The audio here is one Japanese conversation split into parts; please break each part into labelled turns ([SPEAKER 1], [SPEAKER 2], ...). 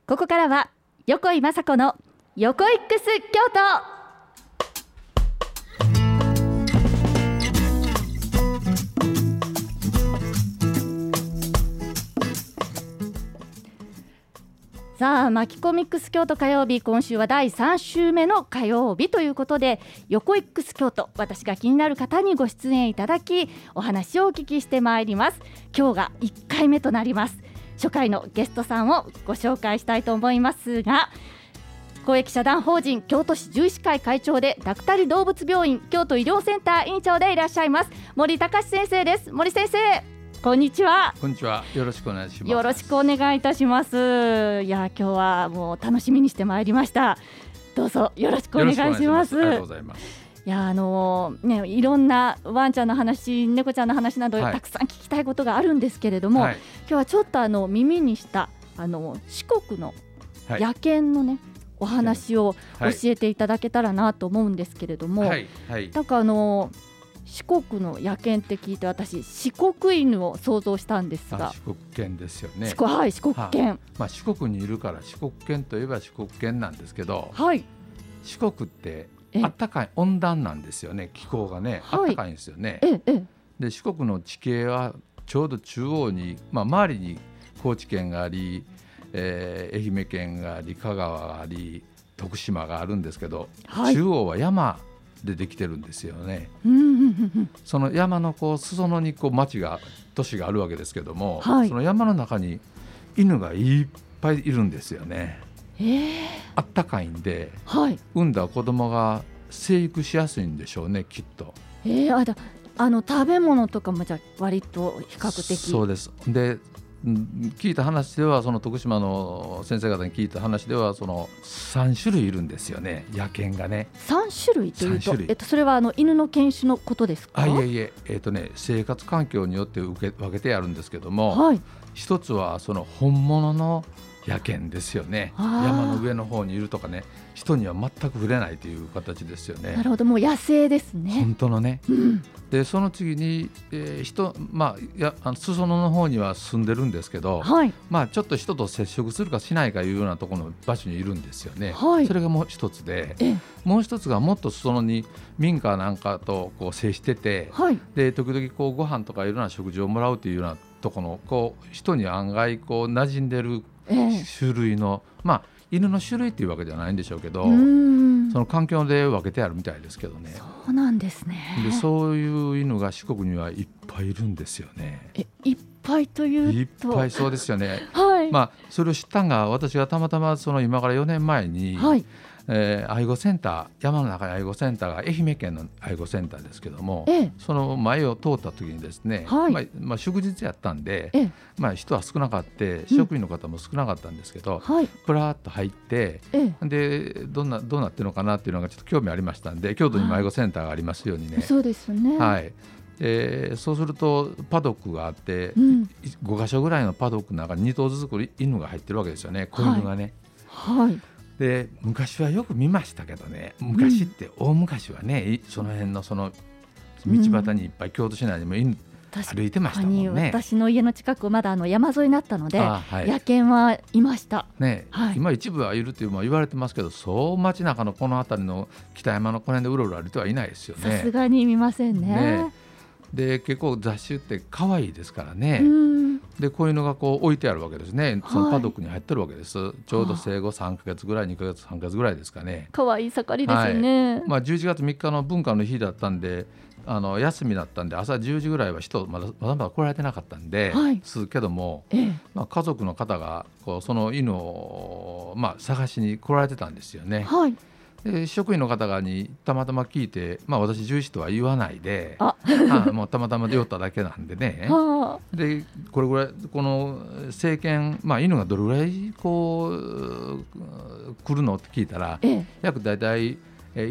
[SPEAKER 1] ここからは横井雅子の横イックス京都。さあ、マキコミックス京都火曜日、今週は第3週目の火曜日ということで、横イックス京都、私が気になる方にご出演いただき、お話をお聞きしてまいります。今日が1回目となります。初回のゲストさんをご紹介したいと思いますが、公益社団法人京都市獣医師会会長でダクタリ動物病院京都医療センター院長でいらっしゃいます森隆先生です。森先生、こんにちは。
[SPEAKER 2] こんにちは。よろしくお願いします。
[SPEAKER 1] よろしくお願いいたします。いや、今日はもう楽しみにしてまいりました。どうぞよろしくお願いします。
[SPEAKER 2] ありがとうございます。
[SPEAKER 1] いや、いろんなワンちゃんの話、猫ちゃんの話など、たくさん聞きたいことがあるんですけれども、今日はちょっと耳にした四国の野犬のね、お話を教えていただけたらなと思うんですけれども、なんか四国の野犬って聞いて、私四国犬を想像したんですが、
[SPEAKER 2] 四国犬ですよね。
[SPEAKER 1] はい、四国犬、
[SPEAKER 2] 四国にいるから四国犬といえば四国犬なんですけど、四国ってあったかい温暖なんですよね。気候がね、あったかいんですよね。で、四国の地形はちょうど中央に、周りに高知県があり、愛媛県があり、香川があり、徳島があるんですけど、中央は山でできてるんですよね。その山の裾野に町が都市があるわけですけども、その山の中に犬がいっぱいいるんですよね。あったかいんで、産んだ子供が生育しやすいんでしょうね、きっと。
[SPEAKER 1] 食べ物とかもじゃ割と比較的。
[SPEAKER 2] そうです。で、聞いた話では、その徳島の先生方に聞いた話では、その3種類いるんですよね、野犬がね。
[SPEAKER 1] 3種類というと、それは犬の犬種のことですか？
[SPEAKER 2] 生活環境によって分けてあるんですけども、一つはその本物の野犬ですよね。山の上の方にいるとかね、人には全く触れないという形ですよね。
[SPEAKER 1] なるほど、もう野生ですね。
[SPEAKER 2] 本当のね。で、その次に、裾野の方には住んでるんですけど、ちょっと人と接触するかしないかいうようなところの場所にいるんですよね。それがもう一つで、もう一つがもっと裾野に民家なんかと接してて、で時々ご飯とかいろんな食事をもらうというようなところの人に案外馴染んでる種類の、犬の種類っていうわけじゃないんでしょうけど、その環境で分けてあるみたいですけどね。
[SPEAKER 1] そうなんですね。
[SPEAKER 2] で、そういう犬が四国にはいっぱいいるんですよね。
[SPEAKER 1] いっぱいというと、
[SPEAKER 2] いっぱい、そうですよね。それを知ったのが、私がたまたま今から4年前に、愛護センター、山の中に愛護センターが、愛媛県の愛護センターですけども、その前を通った時にですね、祝日やったんで、人は少なかった、職員の方も少なかったんですけど、プラーっと入って、でどうなってるのかなっていうのがちょっと興味ありましたんで、京都にも愛護センターがありますようにね。
[SPEAKER 1] そうですね。
[SPEAKER 2] そうするとパドックがあって、5か所ぐらいのパドックの中に2頭ずつ犬が入ってるわけですよね、子犬がね。で、昔はよく見ましたけどね、昔って大昔はね、その辺のその道端にいっぱい、京都市内にも犬歩いてましたもんね。
[SPEAKER 1] 私の家の近くまだ山沿いになったので、野犬はいましたね。
[SPEAKER 2] 今一部はいるという言われてますけど、そう街中のこの辺りの北山のこの辺でうろうろ歩いてはいないですよね。
[SPEAKER 1] さすがに見ませんね。
[SPEAKER 2] で、結構雑種って可愛いですからね。で、こういうのが置いてあるわけですね。そのパドックに入ってるわけです。ちょうど生後3ヶ月ぐらい、2ヶ月、3ヶ月ぐらいですかね。
[SPEAKER 1] 可愛い盛りですよね。
[SPEAKER 2] 11月3日の文化の日だったんで、休みだったんで、朝10時ぐらいは人まだ来られてなかったんで、すけども、家族の方がその犬を探しに来られてたんですよね。で、職員の方にたまたま聞いて、私獣医師とは言わないで、もうたまたま寄っただけなんでね。で、これぐらいこの生犬、犬がどれぐらい来るのって聞いたら、約だいたい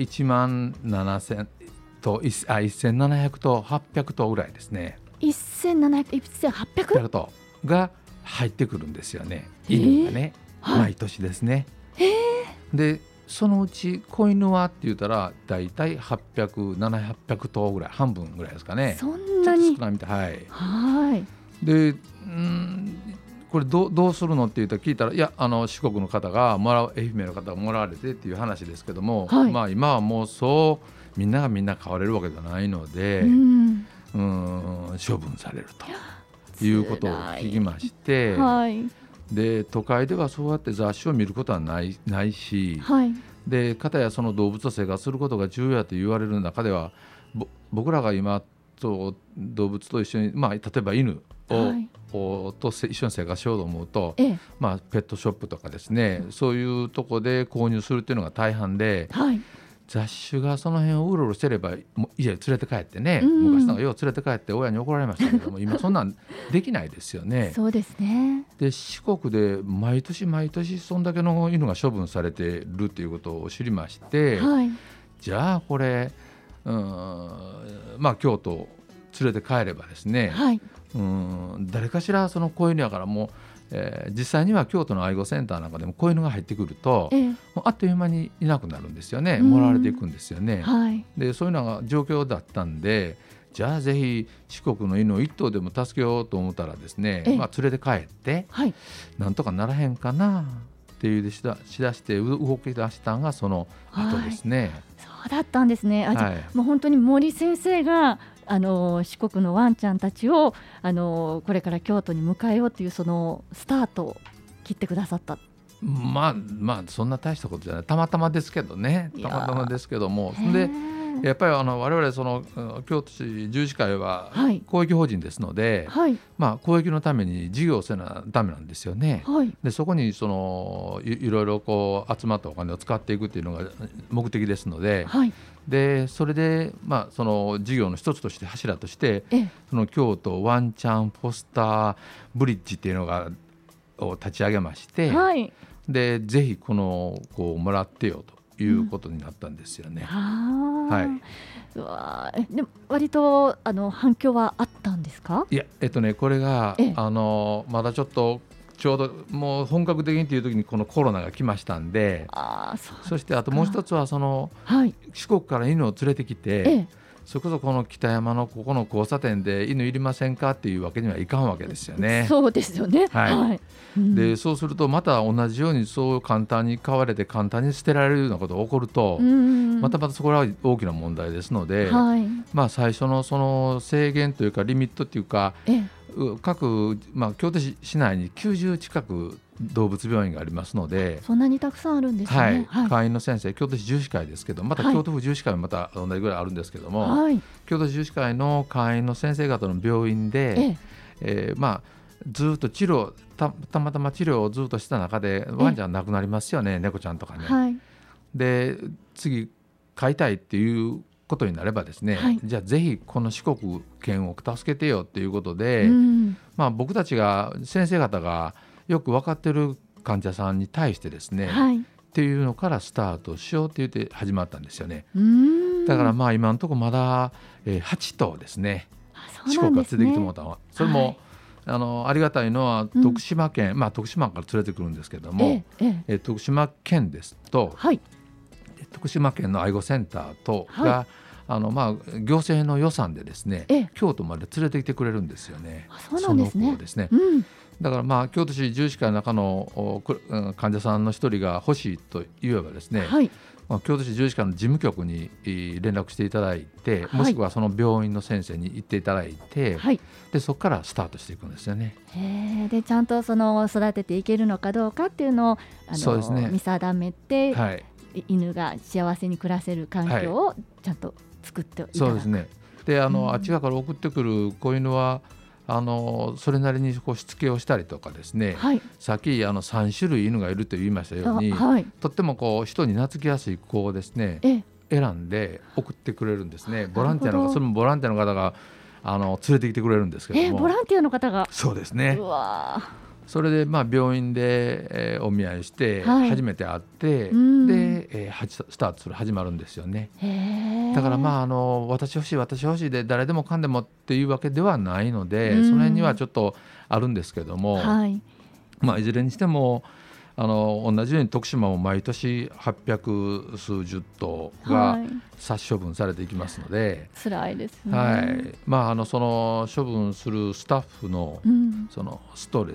[SPEAKER 2] 17000と1700と800頭ぐらいですね。
[SPEAKER 1] 1700、1800
[SPEAKER 2] 頭が入ってくるんですよね、犬がね。毎年ですね。で、そのうち子犬はって言ったらだいたい800、700頭ぐらい、半分ぐらいですかね。
[SPEAKER 1] そんなに
[SPEAKER 2] ちょっと少ないみたい。で、 これどうするのって聞いたら、いや四国の方が愛媛の方がもらわれてっていう話ですけども、まあ、今はもうそうみんなが買われるわけじゃないので、処分されるということを聞きまして、で都会ではそうやって雑誌を見ることはないし、で片やその動物と生活することが重要だと言われる中では、僕らが今と動物と一緒に、例えば犬と一緒に生活しようと思うと、ペットショップとかですね、そういうとこで購入するっていうのが大半で、雑種がその辺をうろうろしてれば家連れて帰ってね、昔なんかよう連れて帰って親に怒られましたけども今そんなんできないですよね。
[SPEAKER 1] そうですね。
[SPEAKER 2] で四国で毎年そんだけの犬が処分されてるっていうことを知りまして、じゃあこれ京都連れて帰ればですね、誰かしらその子犬やからもう実際には京都の愛護センターなんかでも子犬が入ってくると、もうあっという間にいなくなるんですよね。もらわれていくんですよね。でそういうのが状況だったんで、じゃあぜひ四国の犬を一頭でも助けようと思ったらですね、連れて帰って、なんとかならへんかなっていうしだして動き出したのがその後ですね。
[SPEAKER 1] そうだったんですね。もう本当に森先生が四国のワンちゃんたちをこれから京都に迎えようというそのスタートを切ってくださった。
[SPEAKER 2] まあそんな大したことじゃない、たまたまですけどね、たまたまですけども、でやっぱり我々その京都市獣医師会は公益法人ですので、公益のために事業をせなダメなんですよね。でそこにいろいろ集まったお金を使っていくっていうのが目的ですので、でそれでその事業の一つとして柱としてその京都ワンちゃんフォスターブリッジっていうのを立ち上げまして、でぜひこの子をもらってよということになったんですよね。うわ
[SPEAKER 1] でも割と反響はあったんですか？
[SPEAKER 2] いやこれがまだちょうどもう本格的にという時にこのコロナが来ましたんで、そしてあともう一つは四国から犬を連れてきて、それこそこの北山のここの交差点で犬いりませんかっていうわけにはいかんわけですよね。
[SPEAKER 1] そうですよね。
[SPEAKER 2] でそうするとまた同じようにそう簡単に飼われて簡単に捨てられるようなことが起こると、またそこらは大きな問題ですので、最初のその制限というかリミットというか、各、京都市内に90近く動物病院がありますので、
[SPEAKER 1] そんなにたくさんあるんですね。
[SPEAKER 2] 会員の先生、京都市獣医師会ですけど、また京都府獣医師会もまた同じぐらいあるんですけども、京都市獣医師会の会員の先生方の病院で、ずっと治療たまたま治療をずっとした中でワンちゃん亡くなりますよね、猫ちゃんとかね。で次飼いたいっていうことになればですね、じゃあぜひこの四国県を助けてよっていうことで、僕たちが先生方がよく分かってる患者さんに対してですね、っていうのからスタートしようって言って始まったんですよね。だから今のところまだ8頭ですね、四国が連れてきてもらったのは。それもありがたいのは徳島県、徳島から連れてくるんですけども、徳島県ですと、徳島県の愛護センターとが、行政の予算でですね、京都まで連れてきてくれるんですよね。
[SPEAKER 1] そうなんですね。
[SPEAKER 2] その子をですね、だから京都市獣医師会の中の患者さんの一人が欲しいと言えばですね、京都市獣医師会の事務局に連絡していただいて、もしくはその病院の先生に行っていただいて、でそこからスタートしていくんですよね。
[SPEAKER 1] でちゃんと育てていけるのかどうかっていうのを見定めて、犬が幸せに暮らせる環境をちゃんと作っていただく。
[SPEAKER 2] そうですね。であっち側から送ってくる子犬はそれなりにしつけをしたりとかですね、さっき3種類犬がいると言いましたように、とっても人に懐きやすい子をですね、選んで送ってくれるんですね。ボランティアのそれもボランティアの方が連れてきてくれるんですけども、
[SPEAKER 1] ボランティアの方が。
[SPEAKER 2] そうですね。それで病院でお見合いして初めて会って、でスタートする始まるんですよね。だから私欲しいで誰でもかんでもっていうわけではないので、その辺にはちょっとあるんですけども、いずれにしても同じように徳島も毎年800数十頭が殺処分されていきますので、
[SPEAKER 1] 辛いですね。
[SPEAKER 2] その処分するスタッフのそのストレス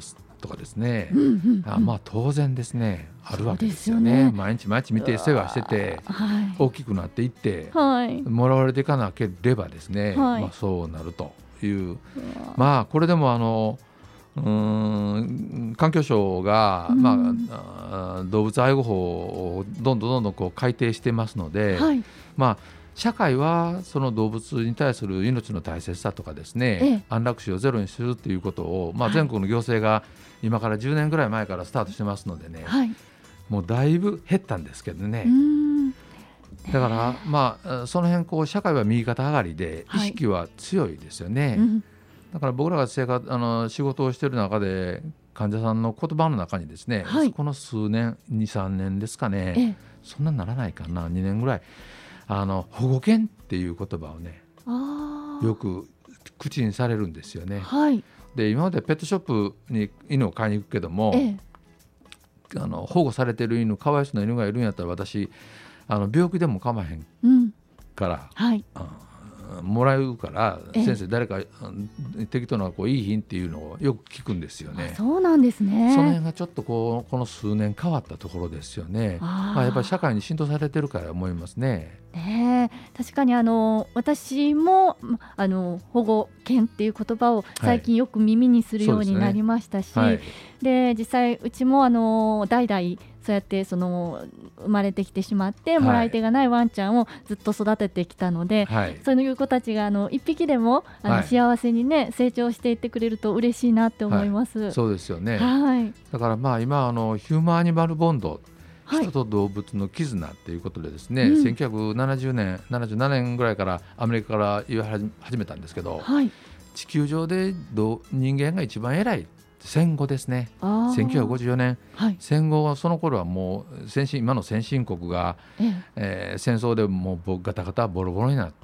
[SPEAKER 2] とかですね、まあ当然ですねあるわけですよね。毎日見て世話してて、大きくなっていって、もらわれていかなければですね、まあそうなるという、まあこれでも環境省が、動物愛護法をどんどんこう改定してますので、まあ社会はその動物に対する命の大切さとかですね、安楽死をゼロにするということを、全国の行政が今から10年ぐらい前からスタートしてますのでね、もうだいぶ減ったんですけどね。だからその辺こう社会は右肩上がりで意識は強いですよね。だから僕らが仕事をしている中で患者さんの言葉の中にですね、この数年 2,3 年ですかね、そんなにならないかな、2年ぐらい保護犬っていう言葉をねよく口にされるんですよね。で今までペットショップに犬を買いに行くけども、保護されている犬、かわいそうな犬がいるんやったら私病気でも構わへんから、もらうから先生誰か適当なこういい品っていうのをよく聞くんですよね。
[SPEAKER 1] そうなんですね。
[SPEAKER 2] その辺がちょっとこの数年変わったところですよね。やっぱり社会に浸透されてるから思いますね。
[SPEAKER 1] 確かに私も保護犬っていう言葉を最近よく耳にするようになりましたし、で実際うちも代々そうやって生まれてきてしまってもらい手がないワンちゃんをずっと育ててきたので、そういう子たちが一匹でも幸せにね成長していってくれると嬉しいなって思います。
[SPEAKER 2] そうですよね。だから今ヒューマンアニマルボンド、人と動物の絆っていうことでですね、1970年77年ぐらいからアメリカから言われ始めたんですけど、地球上で人間が一番偉い戦後ですね。1954年、戦後はその頃はもう今の先進国が、戦争でもうガタガタボロボロになって、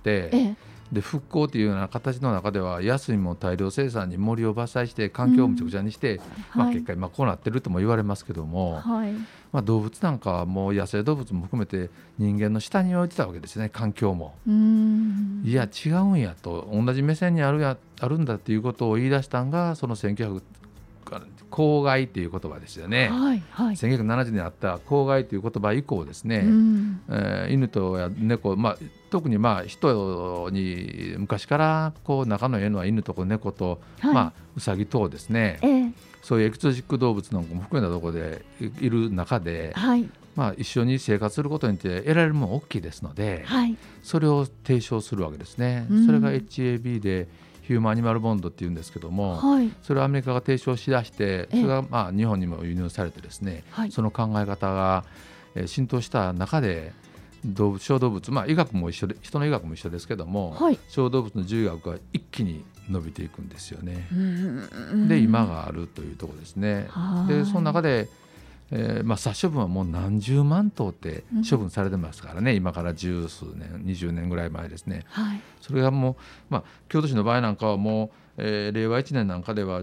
[SPEAKER 2] で復興というような形の中では安いも大量生産に森を伐採して環境をむちゃくちゃにして、結果今こうなってるとも言われますけども、動物なんかはもう野生動物も含めて人間の下に置いてたわけですね。環境もいや違うんやと、同じ目線にあるんだっていうことを言い出したのがその1900公害という言葉ですよね。1970年にあった公害という言葉以降ですね、犬とや猫、特に人に昔から仲のいいのは犬と猫と、ウサギ等ですね、そういうエキゾチック動物なんかも含めたところでいる中で、一緒に生活することによって得られるもの大きいですので、それを提唱するわけですね。それが HAB でヒューマンアニマルボンドっていうんですけども、それをアメリカが提唱しだして、それが日本にも輸入されてですね、その考え方が浸透した中で小動物、医学も一緒で人の医学も一緒ですけども、小動物の獣医学が一気に伸びていくんですよね。で今があるというところですね。でその中で殺処分はもう何十万頭って処分されてますからね、今から十数年20年ぐらい前ですね。それがもう、京都市の場合なんかはもう、令和1年なんかでは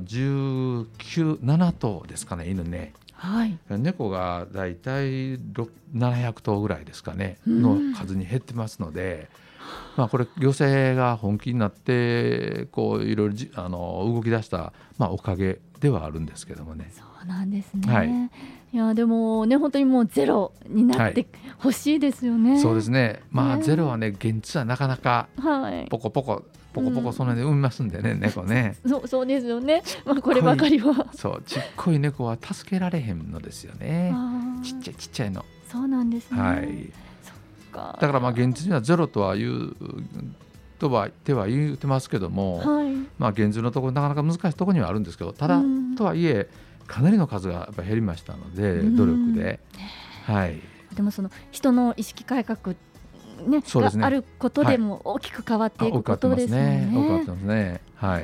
[SPEAKER 2] 7頭ですかね、犬ね。猫がだいたい700頭ぐらいですかねの数に減ってますので、これ行政が本気になっていろいろ動き出した、おかげではあるんですけどもね。
[SPEAKER 1] そうなんですね。いやでもね、本当にもうゼロになってほしいですよね。
[SPEAKER 2] そうですね。ゼロはね現実はなかなかポコポコその辺で産みますんでね、猫ね。
[SPEAKER 1] そうですよね。こればかりは
[SPEAKER 2] そうちっこい猫は助けられへんのですよね。ちっちゃいの。
[SPEAKER 1] そうなんですね。
[SPEAKER 2] だから現実にはゼロとは言うとは言ってますけども、現実のところなかなか難しいところにはあるんですけど、ただとはいえかなりの数がやっぱ減りましたので、努力で。
[SPEAKER 1] でもその人の意識改革ね、があることでも大きく変わっていくことですよね。
[SPEAKER 2] 多くなってますね。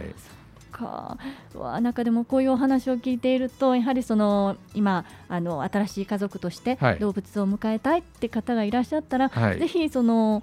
[SPEAKER 1] 中でもこういうお話を聞いていると、やはり今新しい家族として動物を迎えたいって方がいらっしゃったら、ぜひ里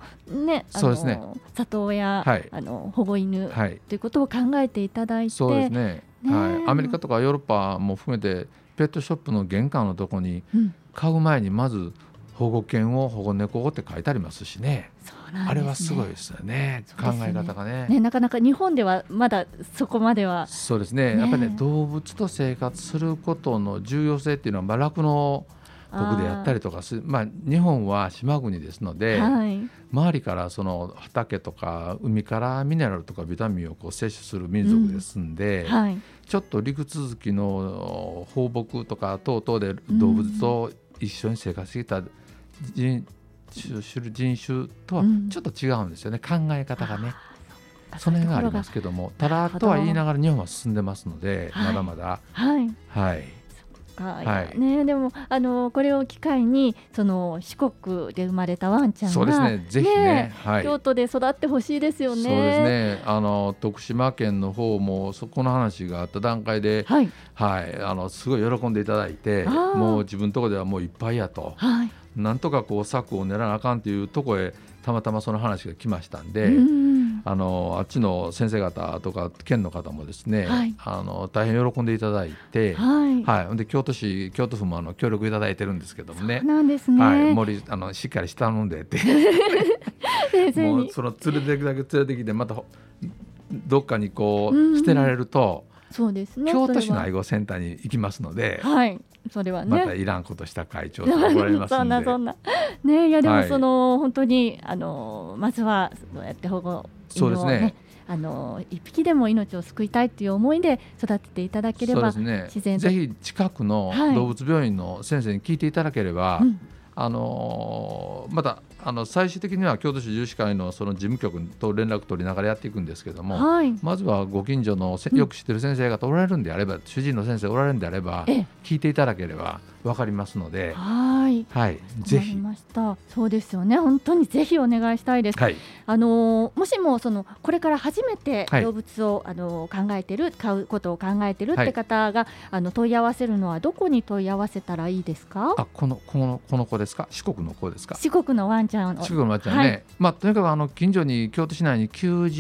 [SPEAKER 1] 親、保護犬ということを考えていただいて、そうですね。
[SPEAKER 2] アメリカとかヨーロッパも含めてペットショップの玄関のところに買う前にまず保護犬を保護猫って書いてありますしね。
[SPEAKER 1] そうなんですね。
[SPEAKER 2] あれはすごいですよね、考え方がね。
[SPEAKER 1] なかなか日本ではまだそこまでは。
[SPEAKER 2] そうですね。やっぱりね、動物と生活することの重要性っていうのは、酪農国でやったりとかする、日本は島国ですので、周りからその畑とか海からミネラルとかビタミンを摂取する民族ですんで、ちょっと陸続きの放牧とか等々で動物と一緒に生活してきた人種とはちょっと違うんですよね、考え方がね。その辺がありますけども、ただとは言いながら日本は進んでますので、まだまだ。
[SPEAKER 1] でもこれを機会にその四国で生まれたワンちゃんが
[SPEAKER 2] そうですね、ぜひね、
[SPEAKER 1] 京都で育ってほしいですよね。
[SPEAKER 2] そうですね、徳島県の方もそこの話があった段階で、すごい喜んでいただいて、もう自分のところではもういっぱいやと、なんとか策を練らなあかんというところへたまたまその話が来ましたんで、あっちの先生方とか県の方もですね、大変喜んでいただいて、で京都府も協力いただいてるんですけどもね。
[SPEAKER 1] そうなんですね。
[SPEAKER 2] しっかりした頼んでってもうその連れていくだけ連れてきて、またどっかに捨てられると、
[SPEAKER 1] そうですね、
[SPEAKER 2] 京都市の愛護センターに行きますので、
[SPEAKER 1] それはね、
[SPEAKER 2] またいらんことした会長と言われますんで
[SPEAKER 1] そんなね。いやでも本当にまずはそうやって保護犬をね、一匹でも命を救いたいという思いで育てていただければ、自然と
[SPEAKER 2] ぜひ近くの動物病院の先生に聞いていただければ、また最終的には京都市獣医師会のその事務局と連絡取りながらやっていくんですけども、まずはご近所のよく知ってる先生方おられるんであれば、主治医の先生おられるんであれば、聞いていただければ分かりますので、ぜひ。
[SPEAKER 1] そうですよね、本当にぜひお願いしたいです。もしもこれから初めて動物を考えてる、飼うことを考えてるって方が問い合わせるのはどこに問い合わせたらいいですか？
[SPEAKER 2] この子ですか？四国の子ですか？
[SPEAKER 1] 四国のワンちゃん
[SPEAKER 2] 四国のワンちゃんね、とにかく近所に京都市内に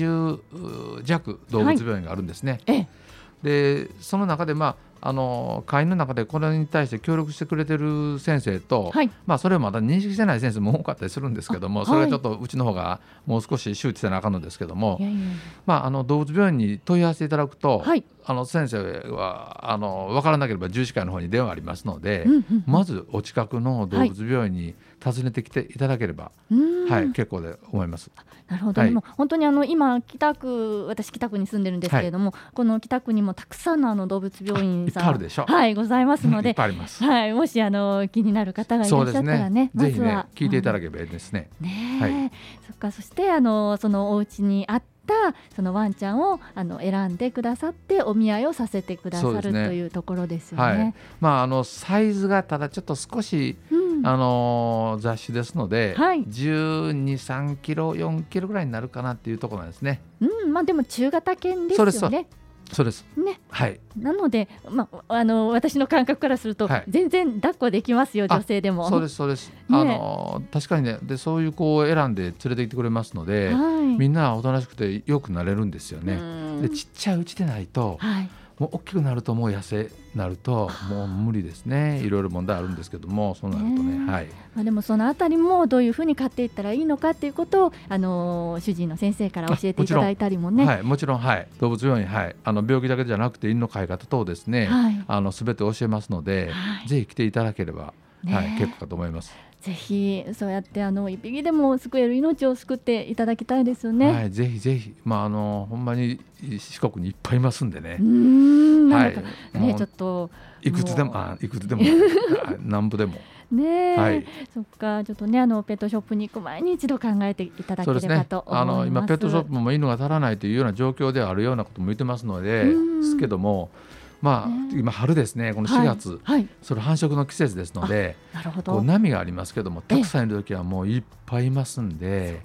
[SPEAKER 2] 90弱動物病院があるんですね。でその中で会員の中でこれに対して協力してくれてる先生と、それをまだ認識してない先生も多かったりするんですけども、それはちょっとうちの方がもう少し周知せなあかんのですけども、動物病院に問い合わせていただくと、先生は分からなければ獣医師会の方に電話ありますので、まずお近くの動物病院に訪ねてきていただければ、結構で思います。
[SPEAKER 1] なるほど、でも本当に今私北区に住んでるんですけれども、この北区にもたくさんの動物病院さんございますので、
[SPEAKER 2] いっぱいあります。
[SPEAKER 1] もし気になる方がいらっしゃったらね、
[SPEAKER 2] ぜひね聞いていただければいいですね。
[SPEAKER 1] そしてそのお家にあったそのワンちゃんを選んでくださってお見合いをさせてくださるというところですよね。
[SPEAKER 2] サイズがただちょっと少し雑種ですので、12、3キロ4キロぐらいになるかなっていうところなんですね。
[SPEAKER 1] でも中型犬ですよね。
[SPEAKER 2] そうですね。
[SPEAKER 1] なので、私の感覚からすると、全然抱っこできますよ、女性でも。
[SPEAKER 2] そうです。確かにね、でそういう子を選んで連れて行ってくれますので、みんなおとなしくてよくなれるんですよね。でちっちゃいうちでないと、もう大きくなるともう痩せなるともう無理ですね。いろいろ問題あるんですけども、そうなるとね、
[SPEAKER 1] でもそのあたりもどういうふうに飼っていったらいいのかっていうことを主治医の先生から教えていただいたりもね。
[SPEAKER 2] もちろん、動物病院、病気だけじゃなくて犬の飼い方等ですね、すべて教えますので、ぜひ来ていただければ、結構かと思います。
[SPEAKER 1] ぜひそうやって一匹でも救える命を救っていただきたいですよね。
[SPEAKER 2] ぜひぜひ、ほんまに四国にいっぱいいますんでね。
[SPEAKER 1] なんかね、ちょっと
[SPEAKER 2] いくつでも南部でも
[SPEAKER 1] そっか、ちょっとねペットショップに行く前に一度考えていただければと思います。
[SPEAKER 2] 今ペットショップも犬が足らないというような状況であるようなことも言ってますので、ですけども、今春ですね、この4月、それ繁殖の季節ですので、波がありますけども、たくさんいる時はもういっぱいいますんで。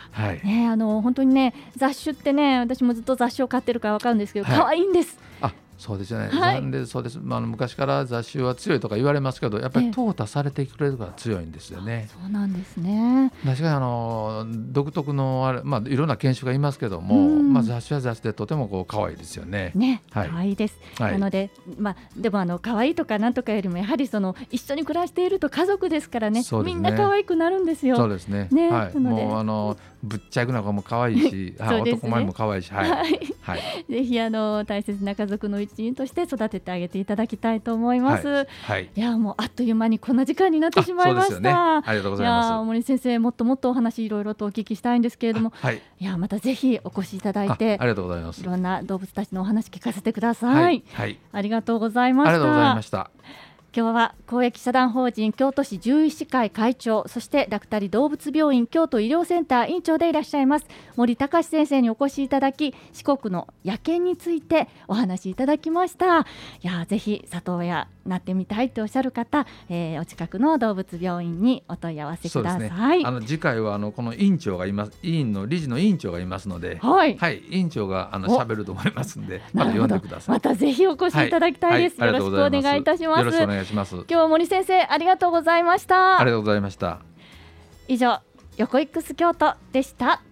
[SPEAKER 2] 本
[SPEAKER 1] 当にね、雑種ってね、私もずっと雑種を飼ってるから分かるんですけど、可愛いんです。
[SPEAKER 2] そうですよね、
[SPEAKER 1] はい、
[SPEAKER 2] なんでそうです、昔から雑種は強いとか言われますけど、やっぱり淘汰されてくれるから強いんですよね。
[SPEAKER 1] そうなんですね。
[SPEAKER 2] 確かに独特のあれ、いろんな犬種がいますけども、雑種は雑種でとてもこう可愛いですよね。
[SPEAKER 1] 可愛いです。なので、でも可愛いとかなんとかよりもやはり一緒に暮らしていると家族ですからね、みんな可愛くなるんですよ。
[SPEAKER 2] そうですね。もうぶっちゃくな子も可愛いし、男前も可愛いし、ぜひ大切な家族の一員として育ててあげていただきたいと思います。いやもうあっという間にこんな時間になってしまいました。 ありがとうございます。
[SPEAKER 1] いや森先生、もっともっとお話いろいろとお聞きしたいんですけれども、いやまたぜひお越しいただいて、
[SPEAKER 2] ありがとうございます。
[SPEAKER 1] いろんな動物たちのお話聞かせてください。ありがとうございました。
[SPEAKER 2] ありがとうございました。
[SPEAKER 1] 今日は公益社団法人京都市獣医師会会長、そしてラクタリ動物病院京都医療センター院長でいらっしゃいます森隆先生にお越しいただき、四国の野犬についてお話しいただきました。いやぜひ里親なってみたいとおっしゃる方、お近くの動物病院にお問い合わせください。
[SPEAKER 2] 次回はこの院長がいます、委員の理事の委員長がいますので、委員長が喋ると思いますので、また呼んでください。
[SPEAKER 1] またぜひお越しいただきたいです。よろしくお願いいたします。
[SPEAKER 2] よろしくお願いします。
[SPEAKER 1] 今日は森先生ありがとうございました。
[SPEAKER 2] ありがとうございました。
[SPEAKER 1] 以上、横 X 京都でした。